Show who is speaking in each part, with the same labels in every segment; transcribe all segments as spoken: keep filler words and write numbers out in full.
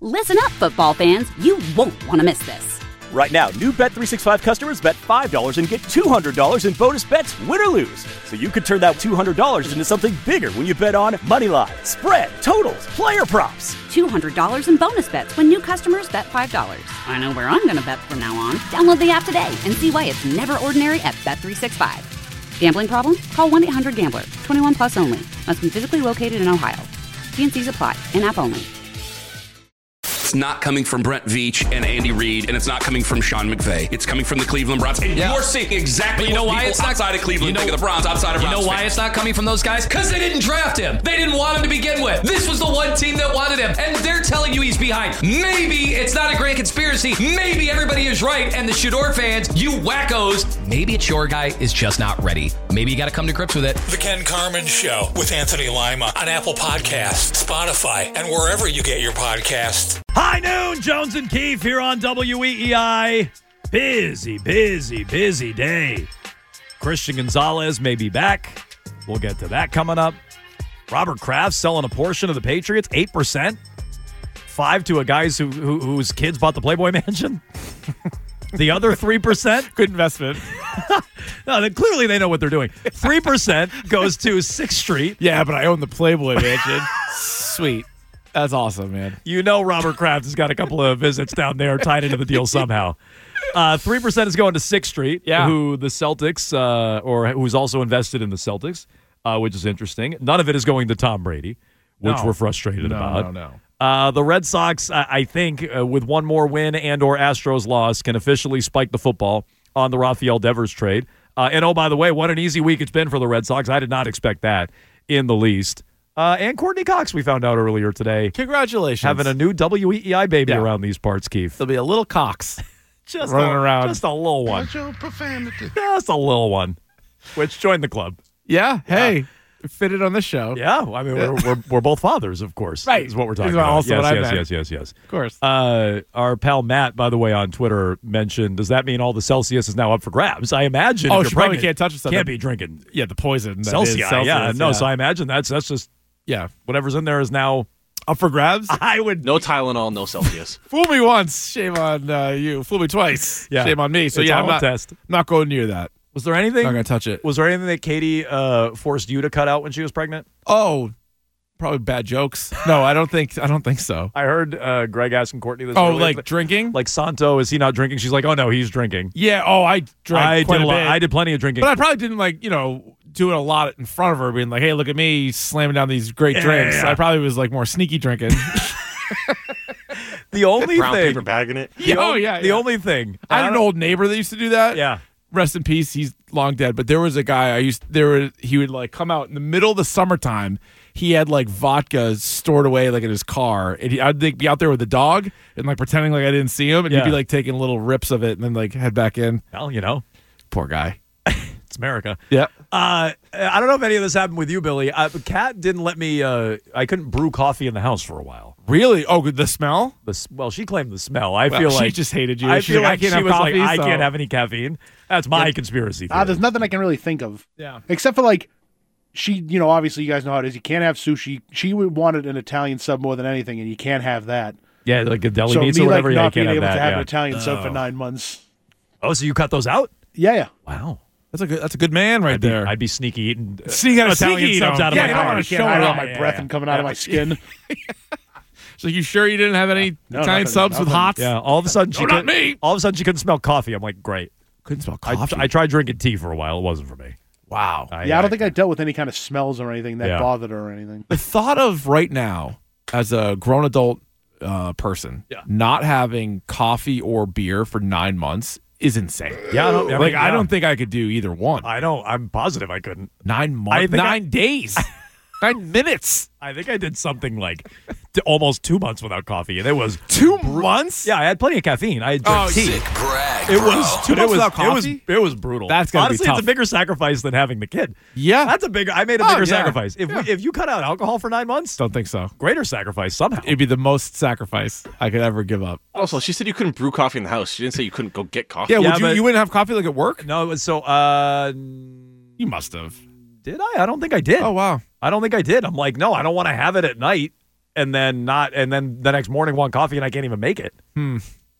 Speaker 1: Listen up, football fans. You won't want to miss this.
Speaker 2: Right now, new Bet three sixty-five customers bet five dollars and get two hundred dollars in bonus bets, win or lose. So you could turn that two hundred dollars into something bigger when you bet on money line, spread, totals, player props.
Speaker 1: two hundred dollars in bonus bets when new customers bet five dollars. I know where I'm going to bet from now on. Download the app today and see why it's never ordinary at Bet three sixty-five. Gambling problem? Call one eight hundred gambler. twenty-one plus only. Must be physically located in Ohio. T and C's apply. In-app only.
Speaker 3: It's not coming from Brent Veach and Andy Reid, and it's not coming from Sean McVay. It's coming from the Cleveland Browns. And yeah. you're seeing exactly you know what why it's not, outside of Cleveland you know, think of the Browns, outside of
Speaker 4: You
Speaker 3: Browns
Speaker 4: know why
Speaker 3: fans.
Speaker 4: it's not coming from those guys? Because they didn't draft him. They didn't want him to begin with. This was the one team that wanted him, and they're telling you he's behind. Maybe it's not a grand conspiracy. Maybe everybody is right, and the Shador fans, you wackos, maybe it's your guy is just not ready. Maybe you got to come to grips with it.
Speaker 5: The Ken Carman Show with Anthony Lima on Apple Podcasts, Spotify, and wherever you get your podcasts.
Speaker 6: High noon, Jones and Keefe here on W E E I. Busy, busy, busy day. Christian Gonzalez may be back. We'll get to that coming up. Robert Kraft selling a portion of the Patriots, eight percent. Five to a guys who, who whose kids bought the Playboy Mansion. The other three percent.
Speaker 7: Good investment.
Speaker 6: No, then clearly they know what they're doing. three percent goes to sixth Street.
Speaker 7: Yeah, but I own the Playboy Mansion. Sweet. That's awesome, man.
Speaker 6: You know Robert Kraft has got a couple of visits down there tied into the deal somehow. Uh, three percent is going to sixth Street,
Speaker 7: yeah.
Speaker 6: who the Celtics, uh, or who's also invested in the Celtics, uh, which is interesting. None of it is going to Tom Brady, which
Speaker 7: no.
Speaker 6: we're frustrated
Speaker 7: no,
Speaker 6: about.
Speaker 7: No, no, no.
Speaker 6: Uh, the Red Sox, I, I think, uh, with one more win and or Astros loss, can officially spike the football on the Rafael Devers trade. Uh, and, oh, by the way, what an easy week it's been for the Red Sox. I did not expect that in the least. Uh, and Courtney Cox, we found out earlier today.
Speaker 7: Congratulations.
Speaker 6: Having a new W E E I baby yeah. around these parts, Keith.
Speaker 7: There'll be a little Cox
Speaker 6: just
Speaker 7: running
Speaker 6: a,
Speaker 7: around.
Speaker 6: Just a little one.
Speaker 8: Watch your profanity.
Speaker 6: Just a little one. Which joined the club.
Speaker 7: Yeah, hey. Yeah. Fitted on this show.
Speaker 6: Yeah, I mean, we're, we're we're both fathers, of course.
Speaker 7: Right.
Speaker 6: Is what we're talking
Speaker 7: is
Speaker 6: about.
Speaker 7: Also
Speaker 6: yes,
Speaker 7: what
Speaker 6: yes,
Speaker 7: I
Speaker 6: yes, yes, yes.
Speaker 7: Of course.
Speaker 6: Uh, our pal Matt, by the way, on Twitter mentioned, does that mean all the Celsius is now up for grabs? I imagine
Speaker 7: Oh,
Speaker 6: if
Speaker 7: she
Speaker 6: you're
Speaker 7: probably
Speaker 6: pregnant,
Speaker 7: can't touch the stuff.
Speaker 6: Can't be drinking.
Speaker 7: Yeah, the poison. That
Speaker 6: Celsius.
Speaker 7: is Celsius.
Speaker 6: Yeah, no,
Speaker 7: yeah.
Speaker 6: so I imagine that's that's just,
Speaker 7: yeah,
Speaker 6: whatever's in there is now
Speaker 7: up for grabs.
Speaker 6: I would.
Speaker 3: No Tylenol, no Celsius.
Speaker 7: Fool me once, shame on uh, you. Fool me twice,
Speaker 6: yeah.
Speaker 7: shame on me. So
Speaker 6: it's
Speaker 7: yeah, I'm not,
Speaker 6: test.
Speaker 7: not going near that.
Speaker 6: Was there anything?
Speaker 7: Not gonna touch it.
Speaker 6: Was there anything that Katie uh, forced you to cut out when she was pregnant?
Speaker 7: Oh, probably bad jokes. No, I don't think. I don't think so.
Speaker 6: I heard uh, Greg asking Courtney this.
Speaker 7: Oh,
Speaker 6: earlier.
Speaker 7: like drinking?
Speaker 6: Like Santo, is he not drinking? She's like, oh no, he's drinking.
Speaker 7: Yeah. Oh, I drank
Speaker 6: I
Speaker 7: quite
Speaker 6: did
Speaker 7: a
Speaker 6: lot,
Speaker 7: bit.
Speaker 6: I did plenty of drinking,
Speaker 7: but I probably didn't like you know do it a lot in front of her, being like, hey, look at me slamming down these great
Speaker 6: yeah,
Speaker 7: drinks.
Speaker 6: Yeah, yeah.
Speaker 7: I probably was like more sneaky drinking.
Speaker 6: The only
Speaker 3: brown
Speaker 6: thing,
Speaker 3: paper bagging it.
Speaker 6: The
Speaker 7: oh
Speaker 6: o-
Speaker 7: yeah.
Speaker 6: The
Speaker 7: yeah.
Speaker 6: only thing.
Speaker 7: I had an old neighbor that used to do that.
Speaker 6: Yeah.
Speaker 7: Rest in peace. He's long dead. But there was a guy I used. There were. He would like come out in the middle of the summertime. He had like vodka stored away like in his car, and he, I'd like, be out there with the dog and like pretending like I didn't see him, and
Speaker 6: Yeah.
Speaker 7: he'd be like taking little rips of it and then like head back in.
Speaker 6: Well, you know,
Speaker 7: Poor guy.
Speaker 6: it's America.
Speaker 7: Yeah.
Speaker 6: Uh, I don't know if any of this happened with you, Billy. Uh, Kat didn't let me. Uh, I couldn't brew coffee in the house for a while.
Speaker 7: Really? Oh, the smell?
Speaker 6: The s- well, she claimed the smell. I
Speaker 7: Well,
Speaker 6: feel
Speaker 7: she
Speaker 6: like
Speaker 7: just hated you.
Speaker 6: I
Speaker 7: She's
Speaker 6: feel
Speaker 7: like, I
Speaker 6: like
Speaker 7: can't
Speaker 6: she
Speaker 7: have
Speaker 6: was
Speaker 7: coffee,
Speaker 6: like, I
Speaker 7: so-
Speaker 6: can't have any caffeine. That's my conspiracy theory.
Speaker 8: Ah, there's nothing I can really think of.
Speaker 7: Yeah.
Speaker 8: Except for like, she, you know, obviously you guys know how it is. You can't have sushi. She would wanted an Italian sub more than anything, and you can't have that.
Speaker 6: Yeah, like a deli
Speaker 8: so
Speaker 6: meats
Speaker 8: me
Speaker 6: or whatever.
Speaker 8: like
Speaker 6: Yeah, you
Speaker 8: not
Speaker 6: can't
Speaker 8: being
Speaker 6: have
Speaker 8: able
Speaker 6: that.
Speaker 8: to have
Speaker 6: yeah.
Speaker 8: an Italian sub for nine months.
Speaker 6: Oh, so you cut those out?
Speaker 8: Yeah, yeah.
Speaker 6: Wow.
Speaker 7: That's a good. That's a good man right
Speaker 6: I'd be,
Speaker 7: there.
Speaker 6: I'd be sneaky eating uh,
Speaker 7: Sneaky-
Speaker 6: Italian
Speaker 7: sneaky
Speaker 6: subs
Speaker 7: eating
Speaker 6: out of
Speaker 7: them.
Speaker 6: my
Speaker 7: Yeah,
Speaker 6: car.
Speaker 7: I
Speaker 8: I
Speaker 7: wanna
Speaker 8: can't
Speaker 7: show
Speaker 8: hide
Speaker 7: it
Speaker 8: all
Speaker 7: off.
Speaker 8: my
Speaker 6: Yeah,
Speaker 8: breath
Speaker 6: yeah.
Speaker 8: and coming out of my skin.
Speaker 7: So you sure you didn't have any
Speaker 8: No,
Speaker 7: Italian
Speaker 8: nothing,
Speaker 7: subs with
Speaker 8: nothing.
Speaker 7: hots?
Speaker 6: Yeah, all of a sudden she
Speaker 7: No, not
Speaker 6: couldn't-
Speaker 7: me.
Speaker 6: all of a sudden she couldn't smell coffee. I'm like, great.
Speaker 7: Couldn't smell
Speaker 6: I,
Speaker 7: coffee.
Speaker 6: I tried drinking tea for a while. It wasn't for me.
Speaker 7: wow.
Speaker 6: I,
Speaker 8: Yeah, I don't think I dealt with any kind of smells or anything that
Speaker 6: Yeah.
Speaker 8: bothered her or anything.
Speaker 7: The thought of right now, as a grown adult uh, person,
Speaker 6: Yeah.
Speaker 7: not having coffee or beer for nine months is insane.
Speaker 6: Yeah, I don't, I
Speaker 7: like
Speaker 6: mean,
Speaker 7: I
Speaker 6: yeah.
Speaker 7: don't think I could do either one.
Speaker 6: I don't. I'm positive I couldn't.
Speaker 7: Nine months,
Speaker 6: I think I-
Speaker 7: nine days, nine minutes,
Speaker 6: I think I did something like t- almost two months without coffee, and it was
Speaker 7: two months.
Speaker 6: yeah. I had plenty of caffeine. I drank
Speaker 7: Oh,
Speaker 6: tea.
Speaker 3: Sick brag,
Speaker 6: It
Speaker 3: bro.
Speaker 6: was
Speaker 7: Two
Speaker 6: it
Speaker 7: months
Speaker 6: was,
Speaker 7: without
Speaker 6: it was
Speaker 7: coffee?
Speaker 6: it was brutal.
Speaker 7: That's gotta be
Speaker 6: honestly, it's
Speaker 7: tough.
Speaker 6: a bigger sacrifice than having the kid.
Speaker 7: Yeah,
Speaker 6: That's a bigger. I made a
Speaker 7: Oh,
Speaker 6: bigger
Speaker 7: yeah.
Speaker 6: sacrifice. If
Speaker 7: Yeah.
Speaker 6: we, if you cut out alcohol for nine months,
Speaker 7: don't think so.
Speaker 6: greater sacrifice somehow.
Speaker 7: It'd be the most sacrifice I could ever give up.
Speaker 3: Also, she said you couldn't brew coffee in the house. She didn't say you couldn't go get coffee.
Speaker 7: Yeah,
Speaker 6: Yeah,
Speaker 7: would you?
Speaker 6: but-
Speaker 7: You wouldn't have coffee like at work?
Speaker 6: No, it was so. Uh,
Speaker 7: You must have.
Speaker 6: did I? I don't think I did.
Speaker 7: Oh wow.
Speaker 6: I don't think I did. I'm like, no, I don't want to have it at night and then not, and then the next morning want coffee and I can't even make it.
Speaker 7: Hmm.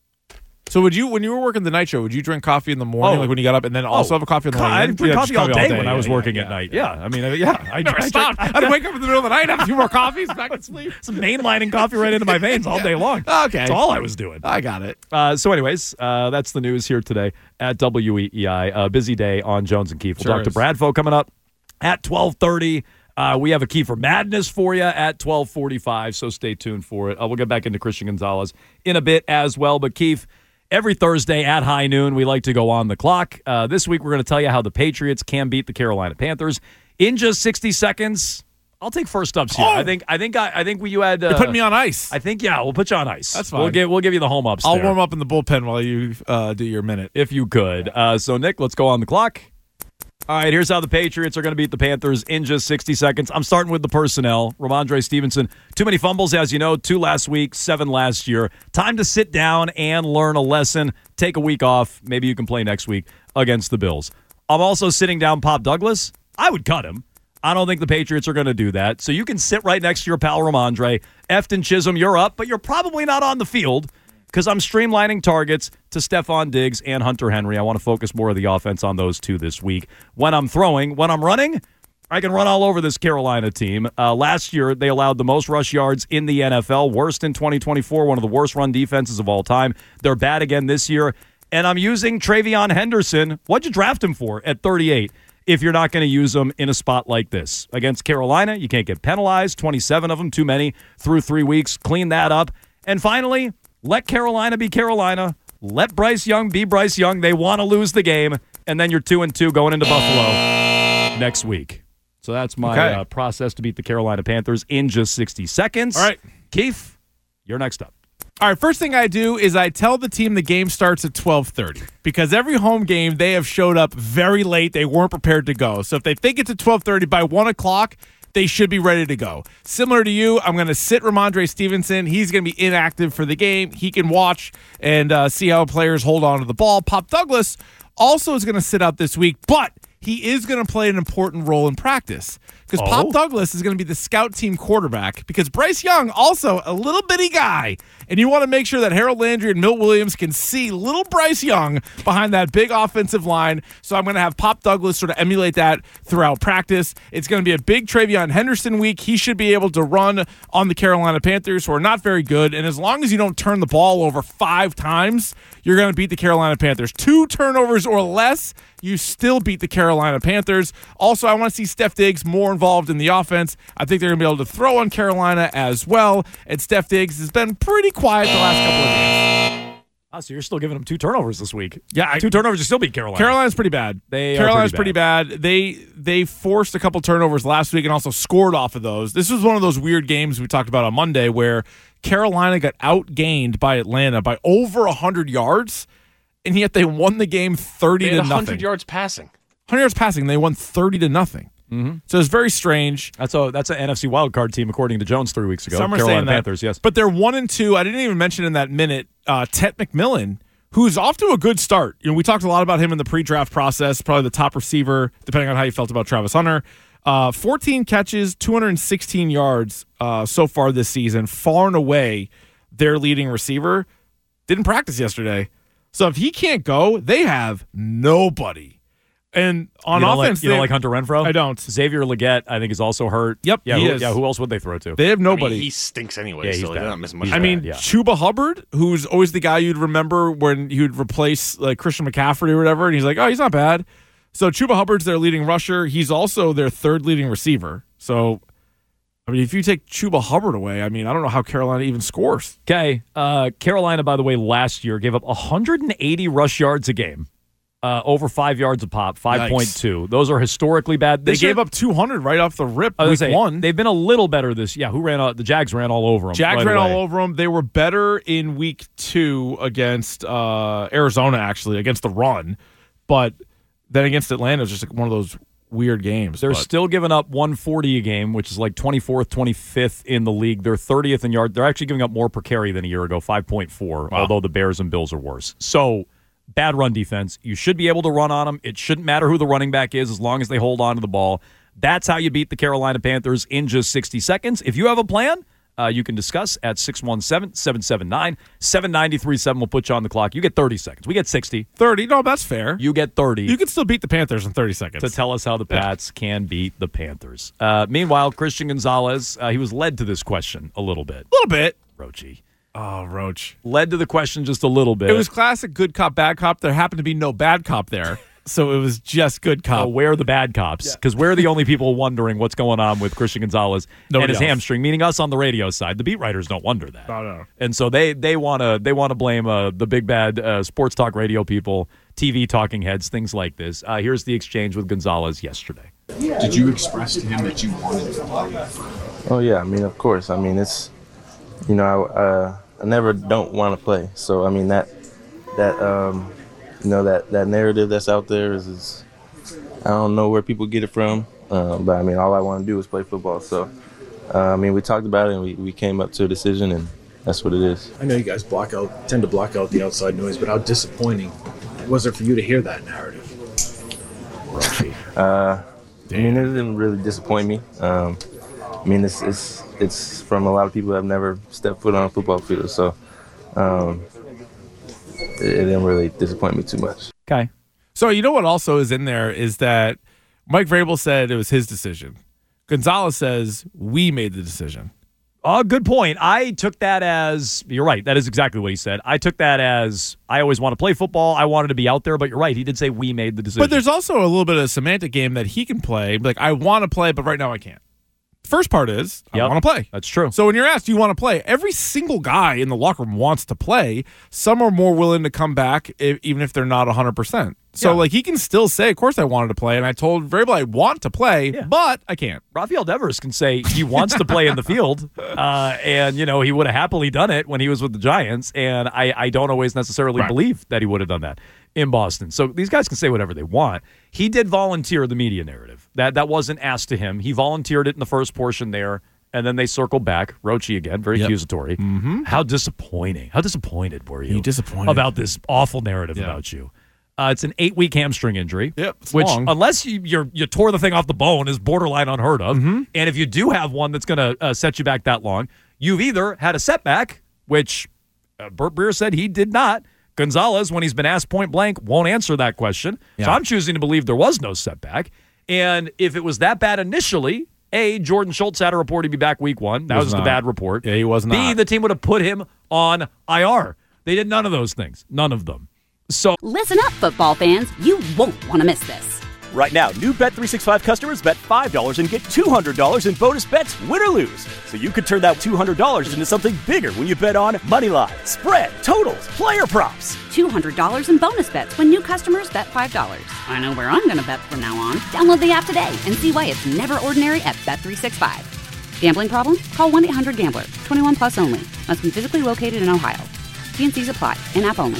Speaker 7: So would you, when you were working the night show, would you drink coffee in the morning,
Speaker 6: Oh.
Speaker 7: like when you got up, and then also
Speaker 6: Oh.
Speaker 7: have a coffee in the morning?
Speaker 6: I drink
Speaker 7: Yeah,
Speaker 6: coffee
Speaker 7: just
Speaker 6: all day when
Speaker 7: yeah,
Speaker 6: I was
Speaker 7: yeah,
Speaker 6: working
Speaker 7: yeah,
Speaker 6: at night.
Speaker 7: yeah.
Speaker 6: Yeah, I mean, uh, yeah, I,
Speaker 7: Never
Speaker 6: I
Speaker 7: stopped. I'd wake up in the middle of the night, have a few more coffees, back to sleep.
Speaker 6: Some mainlining coffee right into my veins all day long.
Speaker 7: Okay.
Speaker 6: That's all I was doing.
Speaker 7: I got it.
Speaker 6: Uh, so, anyways, uh, that's the news here today at W E E I. A busy day on Jones and Keefe. We'll
Speaker 7: Sure
Speaker 6: talk to
Speaker 7: is.
Speaker 6: Bradfo coming up at twelve thirty. Uh, we have a key for madness for you at twelve forty-five, so stay tuned for it. Uh, we'll get back into Christian Gonzalez in a bit as well. But, Keefe, every Thursday at high noon, we like to go on the clock. Uh, this week, we're going to tell you how the Patriots can beat the Carolina Panthers in just sixty seconds. I'll take first ups here.
Speaker 7: Oh!
Speaker 6: I think I think I, I think we, you had uh,
Speaker 7: You're putting me on ice.
Speaker 6: I think yeah, we'll put you on ice.
Speaker 7: That's fine.
Speaker 6: We'll give we'll give you the home ups.
Speaker 7: I'll
Speaker 6: there,
Speaker 7: warm up in the bullpen while you uh, do your minute.
Speaker 6: if you could. Uh, so Nick, let's go on the clock. All right, here's how the Patriots are going to beat the Panthers in just sixty seconds. I'm starting with the personnel. Ramondre Stevenson, too many fumbles, as you know, two last week, seven last year. Time to sit down and learn a lesson. Take a week off. Maybe you can play next week against the Bills. I'm also sitting down Pop Douglas. I would cut him. I don't think the Patriots are going to do that. So you can sit right next to your pal Ramondre. Efton Chisholm, you're up, but you're probably not on the field because I'm streamlining targets to Stephon Diggs and Hunter Henry. I want to focus more of the offense on those two this week. When I'm throwing, when I'm running, I can run all over this Carolina team. Uh, last year, they allowed the most rush yards in the N F L, worst in twenty twenty-four, one of the worst run defenses of all time. They're bad again this year. And I'm using Travion Henderson. What'd you draft him for at thirty-eight? If you're not going to use them in a spot like this. Against Carolina, you can't get penalized. twenty-seven of them, too many through three weeks. Clean that up. And finally, let Carolina be Carolina. Let Bryce Young be Bryce Young. They want to lose the game. And then you're two and two going into Buffalo next week. So that's my
Speaker 7: Okay.
Speaker 6: uh, process to beat the Carolina Panthers in just sixty seconds.
Speaker 7: All right.
Speaker 6: Keith, you're next up.
Speaker 7: All right, first thing I do is I tell the team the game starts at twelve thirty because every home game they have showed up very late. They weren't prepared to go. So if they think it's at twelve thirty, by one o'clock, they should be ready to go. Similar to you, I'm going to sit Ramondre Stevenson. He's going to be inactive for the game. He can watch and uh, see how players hold on to the ball. Pop Douglas also is going to sit out this week, but he is going to play an important role in practice because
Speaker 6: Oh.
Speaker 7: Pop Douglas is going to be the scout team quarterback because Bryce Young, also a little bitty guy, and you want to make sure that Harold Landry and Milt Williams can see little Bryce Young behind that big offensive line. So I'm going to have Pop Douglas sort of emulate that throughout practice. It's going to be a big Travion Henderson week. He should be able to run on the Carolina Panthers, who are not very good. And as long as you don't turn the ball over five times, you're going to beat the Carolina Panthers. Two turnovers or less, you still beat the Carolina Panthers. Also, I want to see Steph Diggs more involved in the offense. I think they're going to be able to throw on Carolina as well. And Steph Diggs has been pretty quiet the last couple of games.
Speaker 6: Oh, so you're still giving them two turnovers this week.
Speaker 7: Yeah, I-
Speaker 6: two turnovers, you still beat Carolina.
Speaker 7: Carolina's pretty bad.
Speaker 6: They are
Speaker 7: Carolina's
Speaker 6: pretty
Speaker 7: pretty bad. They they forced a couple turnovers last week and also scored off of those. This was one of those weird games we talked about on Monday where Carolina got outgained by Atlanta by over one hundred yards, and yet they won the game thirty
Speaker 9: They
Speaker 7: to
Speaker 9: had
Speaker 7: nothing.
Speaker 9: one hundred yards passing.
Speaker 7: one hundred yards passing, they won thirty to nothing. Mm-hmm. So it's very strange.
Speaker 6: That's a that's an N F C wildcard team, according to Jones three weeks ago.
Speaker 7: Some are
Speaker 6: Carolina
Speaker 7: saying that.
Speaker 6: Panthers, yes.
Speaker 7: But they're one and two. I didn't even mention in that minute uh, Tet McMillan, who's off to a good start. You know, we talked a lot about him in the pre-draft process. Probably the top receiver, depending on how you felt about Travis Hunter. Uh, fourteen catches, two hundred sixteen yards uh, so far this season. Far and away their leading receiver. Didn't practice yesterday, so if he can't go, they have nobody. And on
Speaker 6: you don't
Speaker 7: offense,
Speaker 6: like, you don't
Speaker 7: they-
Speaker 6: like Hunter Renfro?
Speaker 7: I don't.
Speaker 6: Xavier Leggett, I think, is also hurt.
Speaker 7: Yep,
Speaker 6: Yeah,
Speaker 7: he
Speaker 6: who,
Speaker 7: is.
Speaker 6: yeah. Who else would they throw to?
Speaker 7: They have
Speaker 9: I
Speaker 7: nobody.
Speaker 9: mean, he stinks anyway,
Speaker 6: Yeah, he's
Speaker 9: so they're
Speaker 6: bad.
Speaker 9: not missing much.
Speaker 6: He's
Speaker 7: I
Speaker 9: out.
Speaker 7: mean,
Speaker 6: yeah.
Speaker 7: Chuba Hubbard, who's always the guy you'd remember when you'd replace like Christian McCaffrey or whatever, and he's like, oh, he's not bad. So Chuba Hubbard's their leading rusher. He's also their third leading receiver. So, I mean, if you take Chuba Hubbard away, I mean, I don't know how Carolina even scores.
Speaker 6: Okay. Uh, Carolina, by the way, last year gave up one hundred eighty rush yards a game. Uh, over five yards a pop, five point two. Those are historically bad.
Speaker 7: They
Speaker 6: This
Speaker 7: gave
Speaker 6: year-
Speaker 7: up two hundred right off the rip
Speaker 6: I was
Speaker 7: week
Speaker 6: gonna say,
Speaker 7: one.
Speaker 6: They've been a little better this. Yeah, who ran? All, the Jags ran all over them.
Speaker 7: Jags
Speaker 6: right
Speaker 7: ran
Speaker 6: away.
Speaker 7: all over them. They were better in week two against uh, Arizona, actually, against the run. But then against Atlanta, it was just like one of those weird games.
Speaker 6: They're
Speaker 7: but.
Speaker 6: still giving up one forty a game, which is like twenty-fourth, twenty-fifth in the league. They're thirtieth in yard. They're actually giving up more per carry than a year ago, five point four,
Speaker 7: Wow.
Speaker 6: although the Bears and Bills are worse. So, bad run defense. You should be able to run on them. It shouldn't matter who the running back is as long as they hold on to the ball. That's how you beat the Carolina Panthers in just sixty seconds. If you have a plan, uh, you can discuss at six one seven, seven seven nine, seven nine three seven. We'll put you on the clock. You get thirty seconds. We get sixty.
Speaker 7: thirty? No, that's fair.
Speaker 6: You get thirty.
Speaker 7: You can still beat the Panthers in thirty seconds.
Speaker 6: To tell us how the Pats yeah. can beat the Panthers. Uh, meanwhile, Christian Gonzalez, uh, he was led to this question a little bit.
Speaker 7: A little bit.
Speaker 6: Roachy.
Speaker 7: Oh, Roach.
Speaker 6: Led to the question just a little bit.
Speaker 7: It was classic good cop, bad cop. There happened to be no bad cop there. So it was just good cop.
Speaker 6: Oh, where are the bad cops? Because yeah. we're the only people wondering what's going on with Christian Gonzalez Nobody and his else. hamstring, meaning us on the radio side. The beat writers don't wonder that.
Speaker 7: No, no.
Speaker 6: And so they they want to they want to blame uh, the big bad uh, sports talk radio people, T V talking heads, things like this. Uh, here's the exchange with Gonzalez yesterday.
Speaker 9: Did you express to him that you wanted to play?
Speaker 10: Oh, yeah. I mean, of course. I mean, it's, you know, I, uh, I never don't want to play. So, I mean, that, that um, you know, that, that narrative that's out there is, is I don't know where people get it from, uh, but I mean, all I want to do is play football. So, uh, I mean, we talked about it and we, we came up to a decision, and that's what it is.
Speaker 9: I know you guys block out, tend to block out the outside noise, but how disappointing was it for you to hear that narrative?
Speaker 10: uh, I mean, it didn't really disappoint me. Um, I mean, it's it's it's from a lot of people that have never stepped foot on a football field, so um, it, it didn't really disappoint me too much.
Speaker 6: Okay.
Speaker 7: So you know what also is in there is that Mike Vrabel said it was his decision. Gonzalez says we made the decision.
Speaker 6: Oh, good point. I took that as, you're right, that is exactly what he said. I took that as, I always want to play football. I wanted to be out there, but you're right. He did say we made the decision.
Speaker 7: But there's also a little bit of a semantic game that he can play. Like, I want to play, but right now I can't. First part is, I
Speaker 6: yep,
Speaker 7: want to play.
Speaker 6: That's true.
Speaker 7: So when you're asked, do you want to play? Every single guy in the locker room wants to play. Some are more willing to come back, if, even if they're not one hundred percent. So, yeah. like, he can still say, of course I wanted to play, and I told Vrabel I want to play, yeah. but I can't.
Speaker 6: Rafael Devers can say he wants to play in the field, uh, and, you know, he would have happily done it when he was with the Giants, and I, I don't always necessarily right. believe that he would have done that in Boston. So these guys can say whatever they want. He did volunteer the media narrative. That, that wasn't asked to him. He volunteered it in the first portion there, and then they circled back. Roachy again, very yep. accusatory.
Speaker 7: Mm-hmm.
Speaker 6: How disappointing. How disappointed were you,
Speaker 7: you disappointed.
Speaker 6: about this awful narrative
Speaker 7: yeah.
Speaker 6: about you? Uh, it's an eight-week hamstring injury,
Speaker 7: yep,
Speaker 6: which,
Speaker 7: long.
Speaker 6: unless you you're, you tore the thing off the bone, is borderline unheard of.
Speaker 7: Mm-hmm.
Speaker 6: And if you do have one that's going to uh, set you back that long, you've either had a setback, which uh, Burt Breer said he did not. Gonzalez, when he's been asked point blank, won't answer that question.
Speaker 7: Yeah.
Speaker 6: So I'm choosing to believe there was no setback. And if it was that bad initially, A, Jordan Schultz had a report he'd be back week one. That was, was the bad report.
Speaker 7: Yeah, he was not.
Speaker 6: B, the team would have put him on I R. They did none of those things. None of them. So
Speaker 1: listen up, football fans. You won't want to miss this.
Speaker 2: Right now, new Bet three sixty-five customers bet five dollars and get two hundred dollars in bonus bets, win or lose. So you could turn that two hundred dollars into something bigger when you bet on money line, spread, totals, player props.
Speaker 1: two hundred dollars in bonus bets when new customers bet five dollars. I know where I'm going to bet from now on. Download the app today and see why it's never ordinary at Bet three sixty-five. Gambling problem? Call one eight hundred gambler. twenty-one plus only. Must be physically located in Ohio. T and C's apply. In-app only.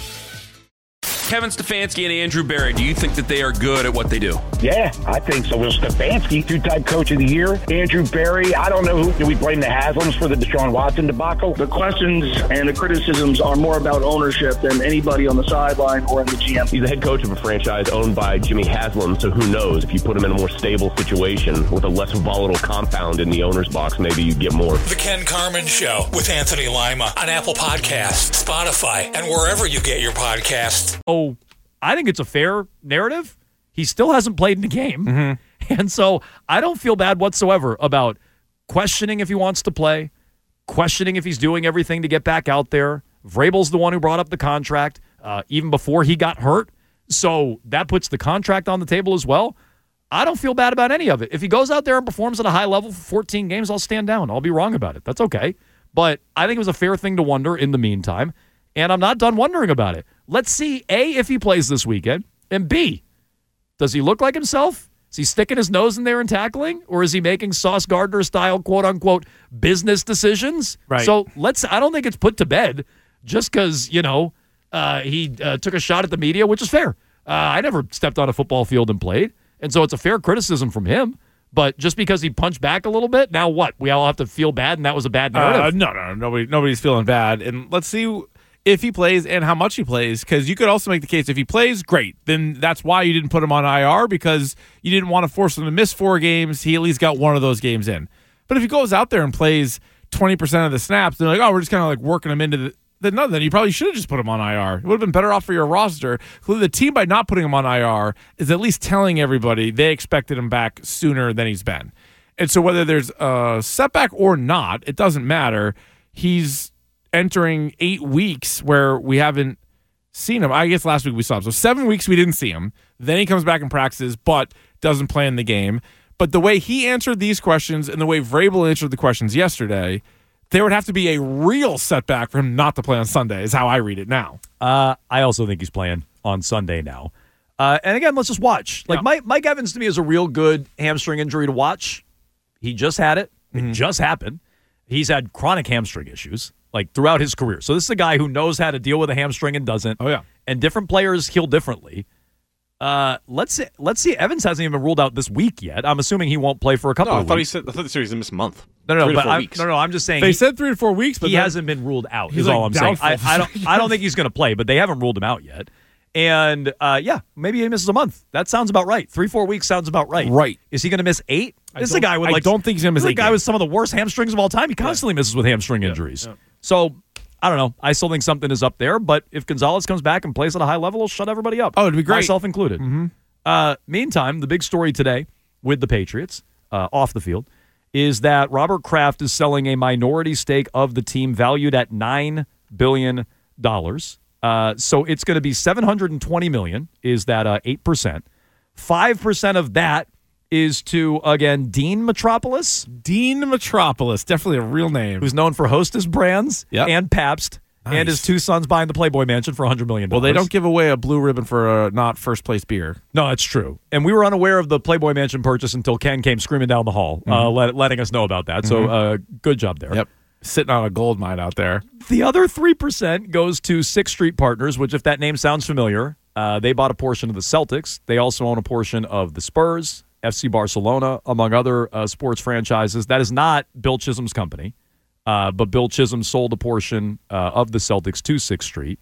Speaker 3: Kevin Stefanski and Andrew Berry, do you think that they are good at what they do?
Speaker 11: Yeah, I think so. Well, Stefanski, two-time coach of the year. Andrew Berry, I don't know who. Do we blame the Haslams for the Deshaun Watson debacle?
Speaker 12: The questions and the criticisms are more about ownership than anybody on the sideline or in the G M.
Speaker 13: He's the head coach of a franchise owned by Jimmy Haslam, so who knows? If you put him in a more stable situation with a less volatile compound in the owner's box, maybe you get more.
Speaker 5: The Ken Carman Show with Anthony Lima on Apple Podcasts, Spotify, and wherever you get your podcasts.
Speaker 6: Oh, I think it's a fair narrative. He still hasn't played in the game.
Speaker 7: Mm-hmm.
Speaker 6: And so I don't feel bad whatsoever about questioning if he wants to play, questioning if he's doing everything to get back out there. Vrabel's the one who brought up the contract uh, even before he got hurt. So that puts the contract on the table as well. I don't feel bad about any of it. If he goes out there and performs at a high level for fourteen games, I'll stand down. I'll be wrong about it. That's okay. But I think it was a fair thing to wonder in the meantime. And I'm not done wondering about it. Let's see, A, if he plays this weekend, and B, does he look like himself? Is he sticking his nose in there and tackling? Or is he making Sauce Gardner-style, quote-unquote, business decisions?
Speaker 7: Right.
Speaker 6: So let's. I don't think it's put to bed just because, you know, uh, he uh, took a shot at the media, which is fair. Uh, I never stepped on a football field and played, and so it's a fair criticism from him. But just because he punched back a little bit, now what? We all have to feel bad, and that was a bad narrative?
Speaker 7: Uh, no, no, nobody, nobody's feeling bad. And let's see if he plays and how much he plays, because you could also make the case if he plays, great. Then that's why you didn't put him on I R, because you didn't want to force him to miss four games. He at least got one of those games in. But if he goes out there and plays twenty percent of the snaps. They're like, oh, we're just kind of like working them into the. Then no, then you probably should have just put him on I R. It would have been better off for your roster. The team, by not putting him on I R, is at least telling everybody they expected him back sooner than he's been. And so whether there's a setback or not, it doesn't matter. He's entering eight weeks where we haven't seen him. I guess last week we saw him. So seven weeks we didn't see him. Then he comes back and practices, but doesn't play in the game. But the way he answered these questions and the way Vrabel answered the questions yesterday, there would have to be a real setback for him not to play on Sunday, is how I read it now.
Speaker 6: Uh, I also think he's playing on Sunday now. Uh, and again, let's just watch. Like yeah. Mike, Mike Evans to me is a real good hamstring injury to watch. He just had it. It mm-hmm. just happened. He's had chronic hamstring issues like throughout his career. So this is a guy who knows how to deal with a hamstring and doesn't.
Speaker 7: Oh yeah.
Speaker 6: And different players heal differently. Uh, let's see. Let's see. Evans hasn't even ruled out this week yet. I'm assuming he won't play for a couple.
Speaker 14: No,
Speaker 6: of
Speaker 14: I thought
Speaker 6: weeks.
Speaker 14: he said. I thought the series missed a month.
Speaker 6: No, no,
Speaker 14: three
Speaker 6: no.
Speaker 14: to
Speaker 6: But
Speaker 14: four
Speaker 6: I,
Speaker 14: weeks.
Speaker 6: no, no. I'm just saying
Speaker 7: they
Speaker 6: he,
Speaker 7: said three to four weeks, but
Speaker 6: he
Speaker 7: then,
Speaker 6: hasn't been ruled out.
Speaker 7: He's
Speaker 6: Is
Speaker 7: like
Speaker 6: all I'm saying. I, I don't. I don't think he's going to play, but they haven't ruled him out yet. And uh, yeah, maybe he misses a month. That sounds about right. Three, four weeks sounds about right.
Speaker 7: Right.
Speaker 6: Is he going to miss eight?
Speaker 7: I
Speaker 6: This is a guy with
Speaker 7: I
Speaker 6: like.
Speaker 7: don't think he's going to miss
Speaker 6: this
Speaker 7: eight.
Speaker 6: is a guy
Speaker 7: games.
Speaker 6: with some of the worst hamstrings of all time. He constantly yeah. misses with hamstring
Speaker 7: yeah.
Speaker 6: injuries.
Speaker 7: Yeah.
Speaker 6: So. I don't know. I still think something is up there, but if Gonzalez comes back and plays at a high level, it'll shut everybody up.
Speaker 7: Oh, it'd be great.
Speaker 6: Myself included.
Speaker 7: Mm-hmm.
Speaker 6: Uh, meantime, the big story today with the Patriots, uh, off the field, is that Robert Kraft is selling a minority stake of the team valued at nine billion dollars. Uh, so it's going to be seven hundred twenty million dollars, is that uh, eight percent. five percent of that is to, again, Dean Metropolis.
Speaker 7: Dean Metropolis, definitely a real name.
Speaker 6: Who's known for Hostess brands
Speaker 7: yep.
Speaker 6: and Pabst. Nice. And his two sons buying the Playboy Mansion for one hundred million dollars.
Speaker 7: Well, they don't give away a blue ribbon for a not first-place beer.
Speaker 6: No, that's true. And we were unaware of the Playboy Mansion purchase until Ken came screaming down the hall, mm-hmm. uh, let, letting us know about that. Mm-hmm. So uh, good job there.
Speaker 7: Yep. Sitting on a gold mine out there.
Speaker 6: The other three percent goes to Sixth Street Partners, which, if that name sounds familiar, uh, they bought a portion of the Celtics. They also own a portion of the Spurs, F C Barcelona, among other uh, sports franchises. That is not Bill Chisholm's company. Uh, but Bill Chisholm sold a portion uh, of the Celtics to Sixth Street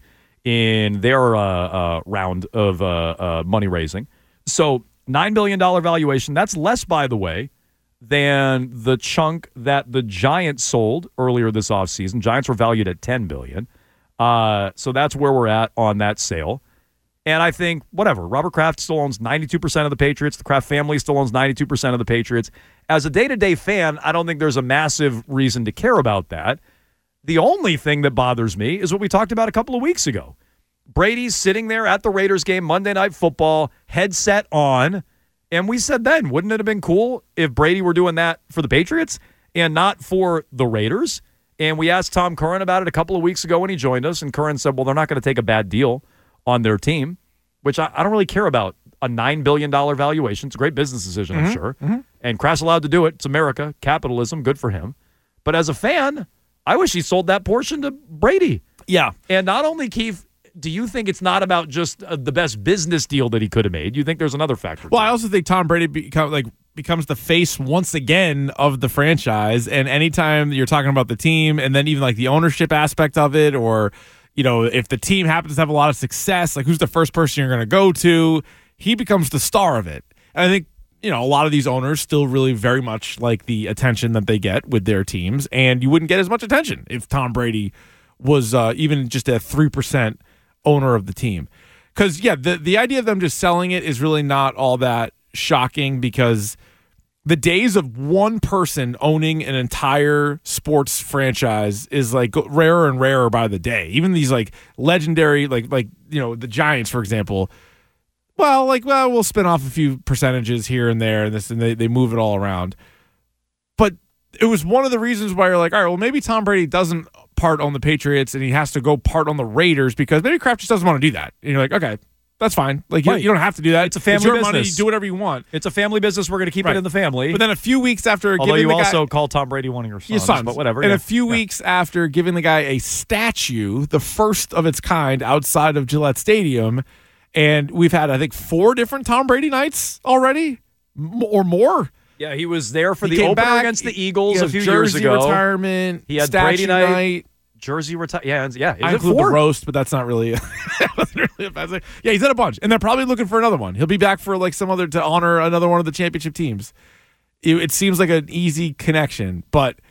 Speaker 6: in their uh, uh, round of uh, uh, money raising. So nine billion dollars valuation. That's less, by the way, than the chunk that the Giants sold earlier this offseason. Giants were valued at ten billion dollars. Uh, so that's where we're at on that sale. And I think, whatever, Robert Kraft still owns ninety-two percent of the Patriots. The Kraft family still owns ninety-two percent of the Patriots. As a day-to-day fan, I don't think there's a massive reason to care about that. The only thing that bothers me is what we talked about a couple of weeks ago. Brady's sitting there at the Raiders game, Monday Night Football, headset on, and we said then, wouldn't it have been cool if Brady were doing that for the Patriots and not for the Raiders? And we asked Tom Curran about it a couple of weeks ago when he joined us, and Curran said, well, they're not going to take a bad deal on their team, which I, I don't really care about. A nine billion dollars valuation. It's a great business decision,
Speaker 7: mm-hmm,
Speaker 6: I'm sure.
Speaker 7: Mm-hmm.
Speaker 6: And Kraft's allowed to do it. It's America. Capitalism. Good for him. But as a fan, I wish he sold that portion to Brady.
Speaker 7: Yeah.
Speaker 6: And not only, Keith, do you think it's not about just uh, the best business deal that he could have made? You think there's another factor?
Speaker 7: Well, I also think Tom Brady become, like, becomes the face once again of the franchise. And anytime you're talking about the team and then even like the ownership aspect of it, or, you know, if the team happens to have a lot of success, like who's the first person you're going to go to? He becomes the star of it. And I think, you know, a lot of these owners still really very much like the attention that they get with their teams, and you wouldn't get as much attention if Tom Brady was uh, even just a three percent owner of the team. Because, yeah, the, the idea of them just selling it is really not all that shocking, because the days of one person owning an entire sports franchise is like rarer and rarer by the day. Even these like legendary, like, like you know, the Giants, for example, well, like, well, we'll spin off a few percentages here and there, and this, and they, they move it all around. But it was one of the reasons why you're like, all right, well, maybe Tom Brady doesn't part on the Patriots and he has to go part on the Raiders, because maybe Kraft just doesn't want to do that. And you're like, okay, that's fine. Like, you,
Speaker 6: right.
Speaker 7: you don't have to do that.
Speaker 6: It's a family
Speaker 7: it's your
Speaker 6: business.
Speaker 7: money. You do whatever you want.
Speaker 6: It's a family business. We're going to keep
Speaker 7: right.
Speaker 6: it in the family.
Speaker 7: But then a few weeks after
Speaker 6: Although
Speaker 7: giving
Speaker 6: you
Speaker 7: the
Speaker 6: also
Speaker 7: guy,
Speaker 6: call Tom Brady one of your sons,
Speaker 7: your sons.
Speaker 6: but whatever.
Speaker 7: And
Speaker 6: yeah.
Speaker 7: a few
Speaker 6: yeah.
Speaker 7: weeks after giving the guy a statue, the first of its kind outside of Gillette Stadium, and we've had, I think, four different Tom Brady nights already, m- or more.
Speaker 6: Yeah, he was there for
Speaker 7: he
Speaker 6: the opener
Speaker 7: back,
Speaker 6: against the Eagles
Speaker 7: he
Speaker 6: a few
Speaker 7: jersey
Speaker 6: years ago.
Speaker 7: Retirement.
Speaker 6: He had
Speaker 7: statue
Speaker 6: Brady night,
Speaker 7: night.
Speaker 6: jersey retirement. Yeah, yeah. Is
Speaker 7: I
Speaker 6: it
Speaker 7: include
Speaker 6: four?
Speaker 7: the roast, but that's not really. that wasn't really a bad thing. Yeah, he's at a bunch, and they're probably looking for another one. He'll be back for like some other to honor another one of the championship teams. It, it seems like an easy connection, but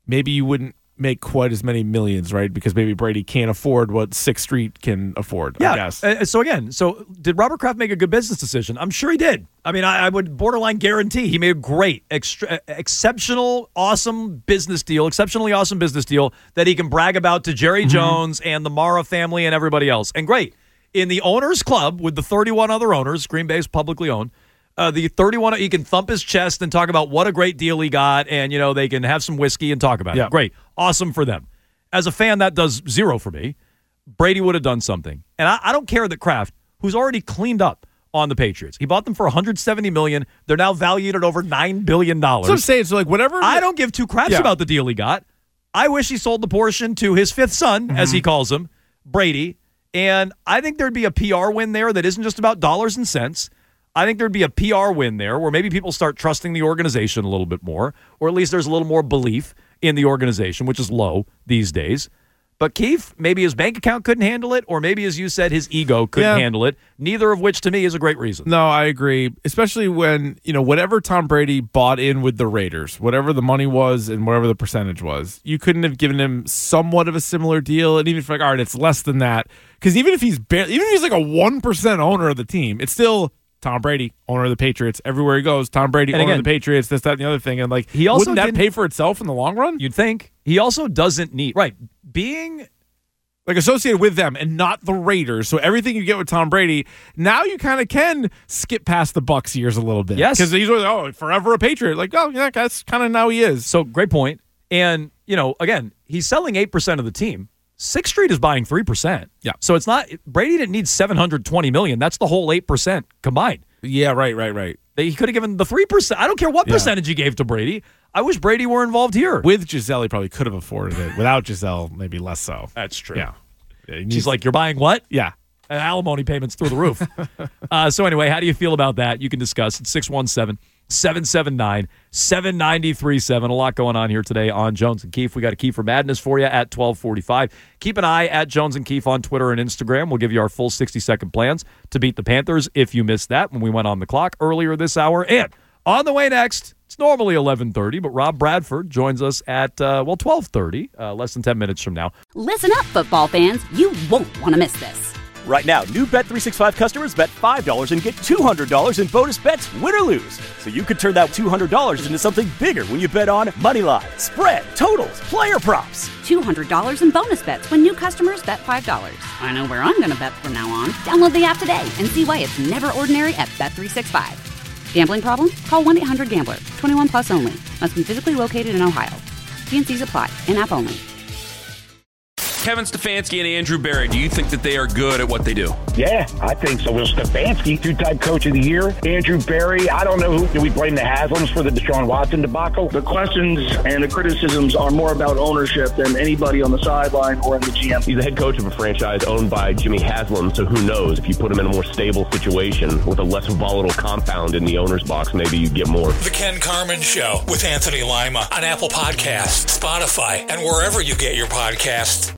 Speaker 7: maybe you wouldn't make quite as many millions, right? Because maybe Brady can't afford what Sixth Street can afford,
Speaker 6: Yeah.
Speaker 7: I guess.
Speaker 6: Uh, so again, so did Robert Kraft make a good business decision? I'm sure he did. I mean, I, I would borderline guarantee he made a great, extra, exceptional, awesome business deal, exceptionally awesome business deal that he can brag about to Jerry mm-hmm. Jones and the Mara family and everybody else. And great. In the owners club with the thirty-one other owners, Green Bay's publicly owned, Uh, the thirty-one, he can thump his chest and talk about what a great deal he got, and, you know, they can have some whiskey and talk about
Speaker 7: yeah.
Speaker 6: it. Great. Awesome for them. As a fan, that does zero for me. Brady would have done something. And I, I don't care that Kraft, who's already cleaned up on the Patriots, he bought them for one hundred seventy million dollars. They're now valued at over nine billion dollars.
Speaker 7: So I'm saying, so like whatever.
Speaker 6: I don't give two craps
Speaker 7: yeah.
Speaker 6: about the deal he got. I wish he sold the portion to his fifth son, mm-hmm. as he calls him, Brady. And I think there'd be a P R win there that isn't just about dollars and cents. I think there'd be a P R win there where maybe people start trusting the organization a little bit more, or at least there's a little more belief in the organization, which is low these days. But Keefe, maybe his bank account couldn't handle it, or maybe, as you said, his ego couldn't
Speaker 7: yeah.
Speaker 6: handle it, neither of which to me is a great reason.
Speaker 7: No, I agree, especially when, you know, whatever Tom Brady bought in with the Raiders, whatever the money was and whatever the percentage was, you couldn't have given him somewhat of a similar deal. And even if, like, all right, it's less than that, because even if he's barely, even if he's like a one percent owner of the team, it's still Tom Brady, owner of the Patriots. Everywhere he goes, Tom Brady,
Speaker 6: and
Speaker 7: owner
Speaker 6: again,
Speaker 7: of the Patriots, this, that, and the other thing. And, like,
Speaker 6: he also
Speaker 7: wouldn't that pay for itself in the long run?
Speaker 6: You'd think. He also doesn't need, right, being...
Speaker 7: like associated with them and not the Raiders. So everything you get with Tom Brady, now you kind of can skip past the Bucs years a little bit.
Speaker 6: Yes.
Speaker 7: Because he's always, oh, forever a Patriot. Like, oh, yeah, that's kind of now he is.
Speaker 6: So great point. And, you know, again, he's selling eight percent of the team. Sixth Street is buying three percent.
Speaker 7: Yeah.
Speaker 6: So it's not, Brady didn't need seven hundred twenty million dollars. That's the whole eight percent combined.
Speaker 7: Yeah, right, right, right.
Speaker 6: He could have given the three percent. I don't care what
Speaker 7: yeah.
Speaker 6: percentage he gave to Brady. I wish Brady were involved here.
Speaker 7: With Giselle, he probably could have afforded it. Without Giselle, maybe less so.
Speaker 6: That's true.
Speaker 7: Yeah.
Speaker 6: yeah She's like, you're buying what?
Speaker 7: Yeah.
Speaker 6: And alimony payments through the roof. uh, so anyway, how do you feel about that? You can discuss at six one seven, seven seven nine, seven nine three seven. A lot going on here today on Jones and Keefe. We got a Key for Madness for you at twelve forty-five. Keep an eye at Jones and Keefe on Twitter and Instagram. We'll give you our full sixty-second plans to beat the Panthers if you missed that when we went on the clock earlier this hour. And on the way next, it's normally eleven thirty, but Rob Bradford joins us at, uh, well, twelve thirty, uh, less than ten minutes from now.
Speaker 1: Listen up, football fans. You won't want to miss this.
Speaker 2: Right now, new Bet three sixty-five customers bet five dollars and get two hundred dollars in bonus bets, win or lose. So you could turn that two hundred dollars into something bigger when you bet on money line, spread, totals, player props.
Speaker 1: two hundred dollars in bonus bets when new customers bet five dollars. I know where I'm going to bet from now on. Download the app today and see why it's never ordinary at Bet three sixty-five. Gambling problem? Call one eight hundred gambler. twenty-one plus only. Must be physically located in Ohio. T and C's apply. In-app only.
Speaker 3: Kevin Stefanski and Andrew Berry, do you think that they are good at what they do?
Speaker 11: Yeah, I think so. Will Stefanski, two-time coach of the year. Andrew Berry, I don't know who. Do we blame the Haslams for the Deshaun Watson debacle?
Speaker 12: The questions and the criticisms are more about ownership than anybody on the sideline or in the G M.
Speaker 13: He's the head coach of a franchise owned by Jimmy Haslam, so who knows? If you put him in a more stable situation with a less volatile compound in the owner's box, maybe you get more.
Speaker 5: The Ken Carman Show with Anthony Lima on Apple Podcasts, Spotify, and wherever you get your podcasts.